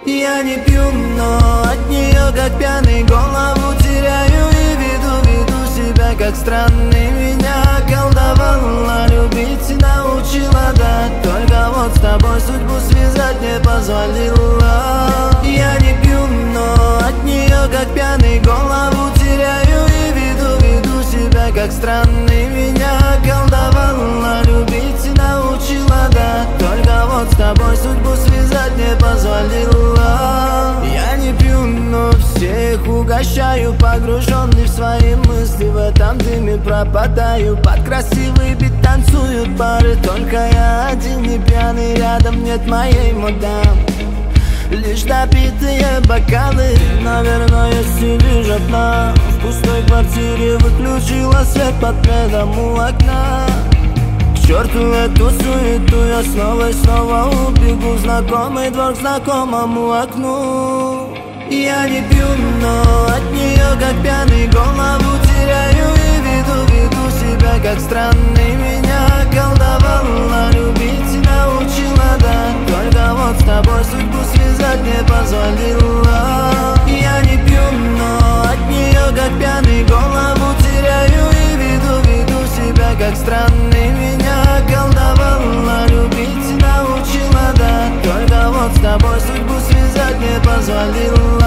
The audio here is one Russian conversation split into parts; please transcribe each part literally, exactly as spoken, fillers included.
Я не пью, но от нее как пьяный голову теряю. И веду, веду себя как странный. Меня колдовала, любить научила, да. Только вот с тобой судьбу связать не позволила. Я не пью, но от нее как пьяный голову теряю. И веду, веду себя как странный. Меня колдовала, любить научила, да. Только вот с тобой судьбу связать не позволила. Я не пью, но всех угощаю, погруженный в свои мысли. В этом дыме пропадаю, под красивый бит танцуют пары. Только я один не пьяный, рядом нет моей мадам. Лишь допитые бокалы, наверное, сидишь одна. В пустой квартире выключила свет под пледом у окна. К черту эту суету, я снова и снова убегу в знакомый двор к знакомому окну. Я не пью, но от нее как пьяный голову теряю. И веду, веду себя как странный. Меня колдовала, любить научила, да. Только вот с тобой судьбу связать не позволила. Я не пью, но от нее как пьяный голову теряю. И веду, веду себя как странный. Меня колдовала, любить научила, да. Только вот с тобой судьбу связать не позволила.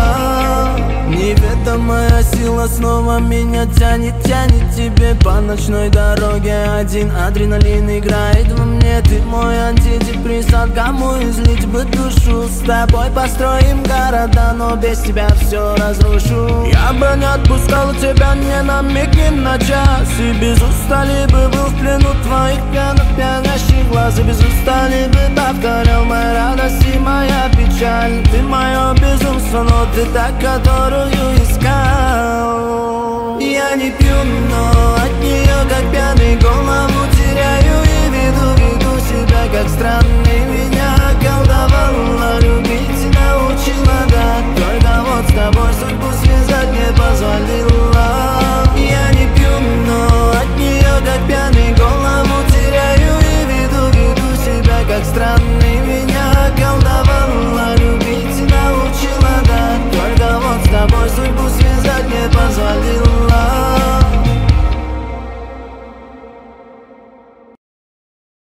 Неведомая сила снова меня тянет, тянет тебе по ночной дороге. Один адреналин играет во мне, ты мой антидепрессант. Кому излить бы душу, с тобой построим города, но без тебя все разрушу. Я бы не отпускал тебя ни на миг, ни на час. И без устали бы был в плену твоих пьяных, пьянящих глаз. И без устали бы повторял моя радость и моя печаль. Ты мое безумство, но ты та, которую искал. Я не пью, но от нее как пьяный голову теряю. И веду, веду себя как странный.